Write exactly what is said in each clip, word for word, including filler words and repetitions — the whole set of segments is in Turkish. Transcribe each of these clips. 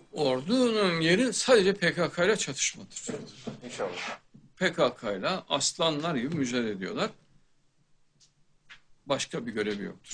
Ordunun yeri sadece P K K ile çatışmadır. İnşallah. P K K ile aslanlar gibi mücadele ediyorlar. Başka bir görevi yoktur.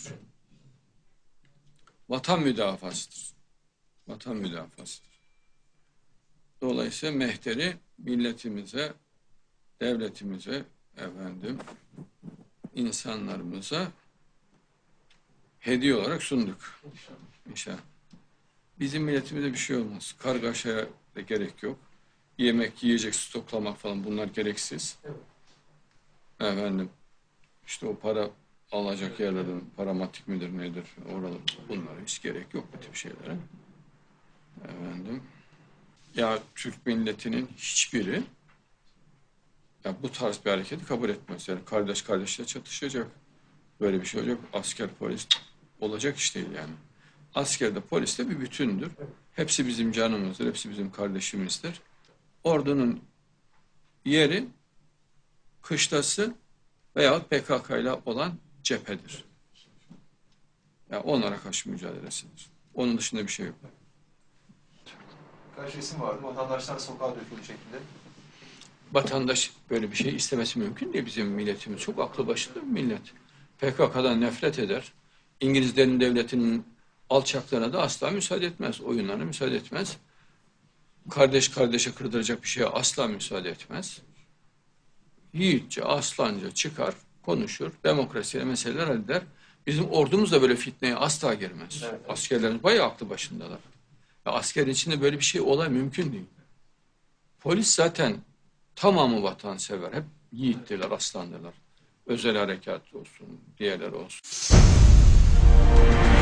Vatan müdafasıdır. Vatan müdafasıdır. Dolayısıyla mehteri milletimize, devletimize, efendim, insanlarımıza hediye olarak sunduk. İnşallah. Bizim milletimize bir şey olmaz. Kargaşaya da gerek yok. Yemek, yiyecek stoklamak falan bunlar gereksiz. Evet. Efendim, işte o para alacak yerlerin paramatik midir nedir oralı bunlara hiç gerek yok bu tip şeylere. Efendim, ya Türk milletinin hiçbiri ya bu tarz bir hareketi kabul etmez. Yani kardeş kardeşle çatışacak. Böyle bir şey olacak. Asker polis olacak iş değil yani. Askerde polis de bir bütündür. Hepsi bizim canımızdır. Hepsi bizim kardeşimizdir. Ordunun yeri kışlası veya P K K ile olan cephedir. Yani onlara karşı mücadelesidir. Onun dışında bir şey yok. Birkaç resim vardı. Vatandaşlar sokağa döküldü şekilde. Vatandaş böyle bir şey istemesi mümkün değil. Bizim milletimiz çok aklı başında bir millet. P K K'dan nefret eder. İngilizlerin devletinin alçaklığına da asla müsaade etmez. Oyunlarına müsaade etmez. Kardeş kardeşe kırdıracak bir şeye asla müsaade etmez. Yiğitçe, aslanca çıkar, konuşur, demokrasiyle meseleler halleder. Bizim ordumuz da böyle fitneye asla girmez. Evet. Askerlerimiz bayağı aklı başındalar. Ya askerin içinde böyle bir şey olay mümkün değil. Polis zaten tamamı vatansever. Hep yiğittirler, aslandırlar. Özel harekat olsun, diğerleri olsun.